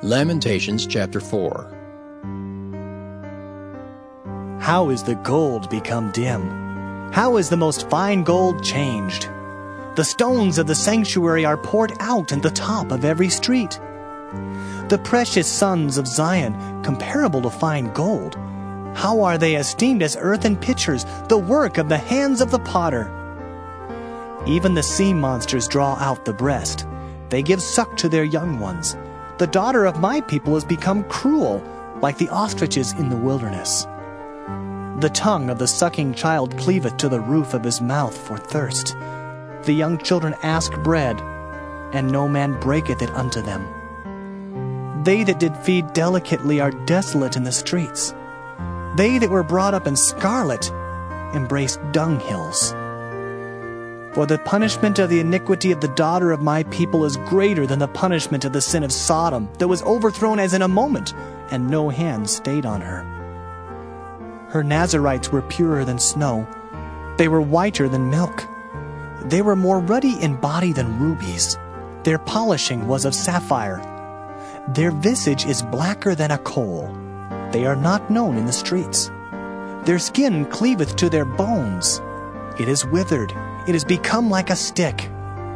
Lamentations chapter 4. How is the gold become dim? How is the most fine gold changed? The stones of the sanctuary are poured out in the top of every street. The precious sons of Zion, comparable to fine gold, how are they esteemed as earthen pitchers, the work of the hands of the potter? Even the sea monsters draw out the breast. They give suck to their young ones. The daughter of my people has become cruel, like the ostriches in the wilderness. The tongue of the sucking child cleaveth to the roof of his mouth for thirst. The young children ask bread, and no man breaketh it unto them. They that did feed delicately are desolate in the streets. They that were brought up in scarlet embraced dunghills. For the punishment of the iniquity of the daughter of my people is greater than the punishment of the sin of Sodom, that was overthrown as in a moment, and no hand stayed on her. Her Nazarites were purer than snow. They were whiter than milk. They were more ruddy in body than rubies. Their polishing was of sapphire. Their visage is blacker than a coal. They are not known in the streets. Their skin cleaveth to their bones. It is withered. It is become like a stick.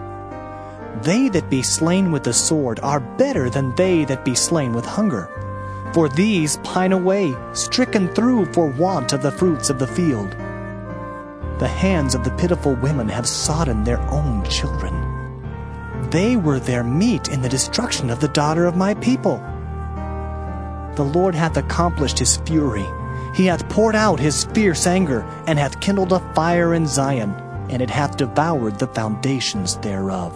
They that be slain with the sword are better than they that be slain with hunger. For these pine away, stricken through for want of the fruits of the field. The hands of the pitiful women have sodden their own children. They were their meat in the destruction of the daughter of my people. The Lord hath accomplished his fury. He hath poured out his fierce anger, and hath kindled a fire in Zion, and it hath devoured the foundations thereof.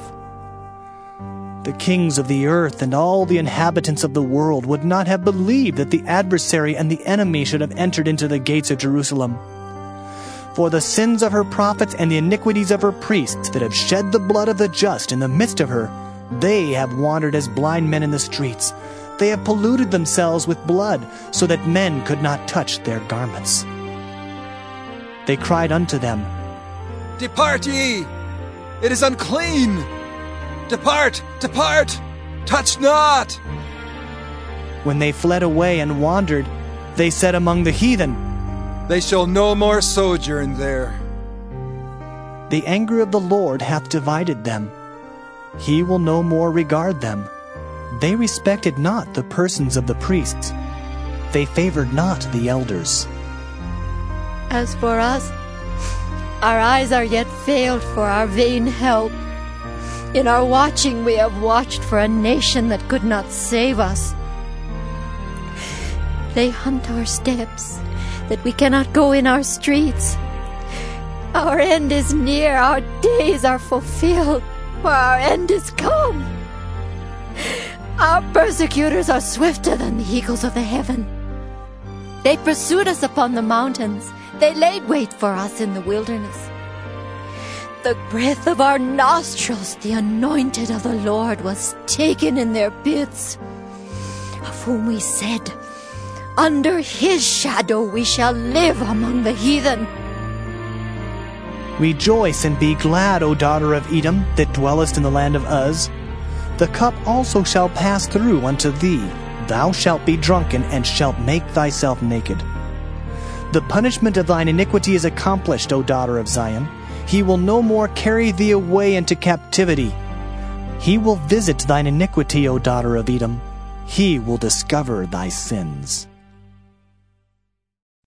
The kings of the earth and all the inhabitants of the world would not have believed that the adversary and the enemy should have entered into the gates of Jerusalem. For the sins of her prophets and the iniquities of her priests that have shed the blood of the just in the midst of her, they have wandered as blind men in the streets. They have polluted themselves with blood, so that men could not touch their garments. They cried unto them, Depart ye! It is unclean! Depart! Depart! Touch not! When they fled away and wandered, they said among the heathen, They shall no more sojourn there. The anger of the Lord hath divided them. He will no more regard them. They respected not the persons of the priests. They favored not the elders. As for us, our eyes are yet failed for our vain help. In our watching we have watched for a nation that could not save us. They hunt our steps, that we cannot go in our streets. Our end is near, our days are fulfilled, for our end is come. Our persecutors are swifter than the eagles of the heaven. They pursued us upon the mountains. They laid wait for us in the wilderness. The breath of our nostrils, the anointed of the Lord, was taken in their pits, of whom we said, Under his shadow we shall live among the heathen. Rejoice and be glad, O daughter of Edom, that dwellest in the land of Uz. The cup also shall pass through unto thee. Thou shalt be drunken, and shalt make thyself naked. The punishment of thine iniquity is accomplished, O daughter of Zion. He will no more carry thee away into captivity. He will visit thine iniquity, O daughter of Edom. He will discover thy sins.